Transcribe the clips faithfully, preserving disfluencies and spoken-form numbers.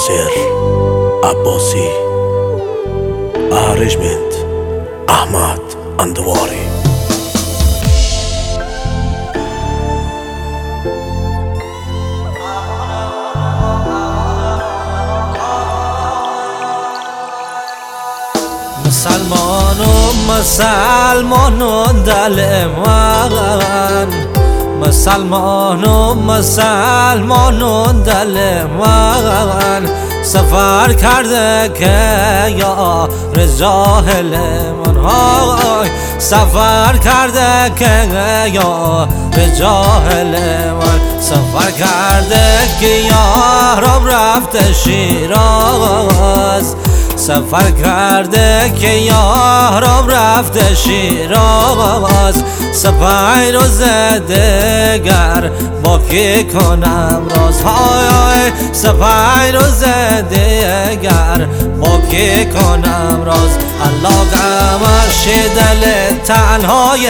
ناصر عباسی ارنجمنت احمد اندواری. مسلمانو مسلمانو دل من، مسلمانو مسلمانو دل من سفر کرده که یا رجاهل من های سفر کرده که یا رجاهل من سفر کرده که یارم رفته شیراز سفر کرده که یارم رفته شیراز سپای روز دگر با کی کنم راز های های سپای روز دگر با کی کنم راز الله گمش دل تنهای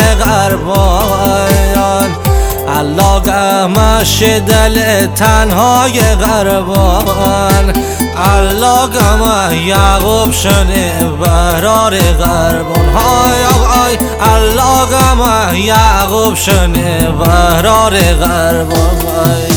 غربان الله گمش دل تنهای غربان الله گم یعقوب شنه بهرار غربان های آی الله گم یعقوب شنه بهرار غربان های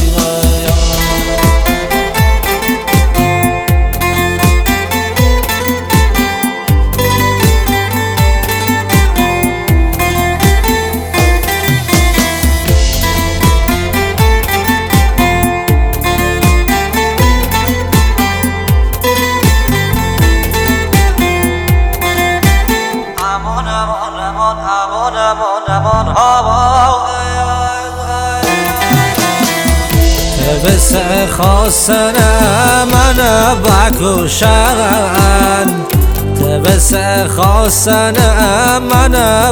بس خواستن من بکشن بس خواستن من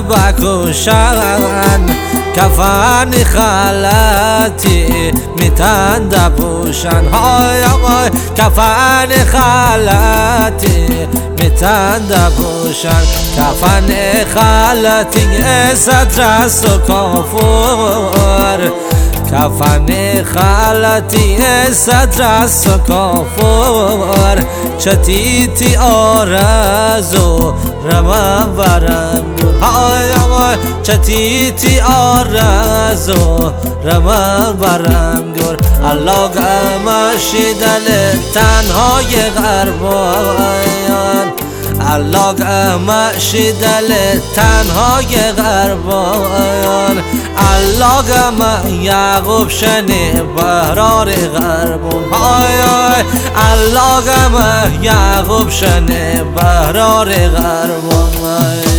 بکشن کفن خلطی میتند پوشن های های کفن خلطی میتند پوشن کفن خلطی سترس و کافور کفن خلطی سترس و کافور چتیتی آرزو رمان برم های های چتیتی آرزو رمان برم گر الله گمش دل تنهای غربان الله گمش دل تنهای غربان الله گم یعقوب شنه بهرار غربان های های الله گم یعقوب شنه بهرار غربان های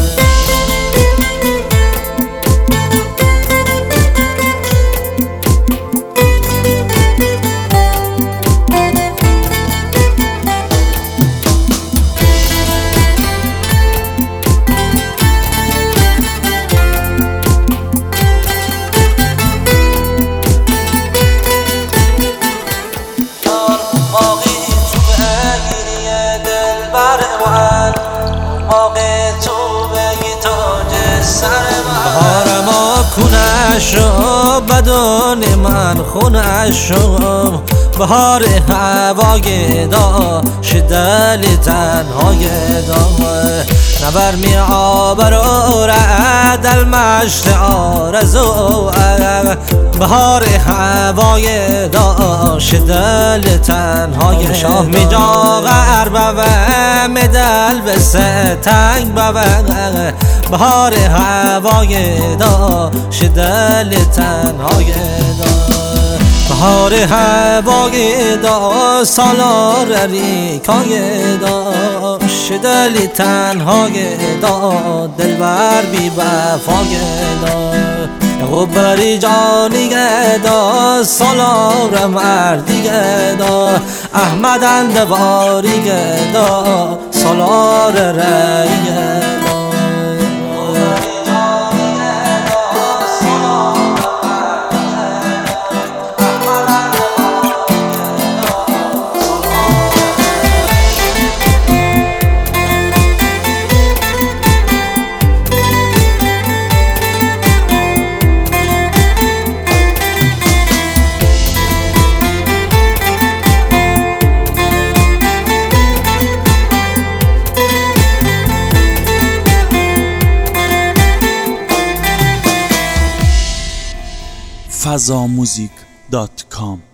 بهار ما خونش رو بدون من خونش رو بهار هوای داشت دل تنهای دام نبر می آبر و رعد المشت آرزو بهار هوای داشت دل تنهای شاه می جا غرب و مدل به ستنگ ببن بهار هوای داشت دل تنهای دا بهار هوای دا سالار ریکای داشت دل تنهای دا دلبر بی وفای دا غبری جانیگه دا سالار مردیگه دا احمد اندواریگه دا سالار ریگه دا فضاموزیک دات کام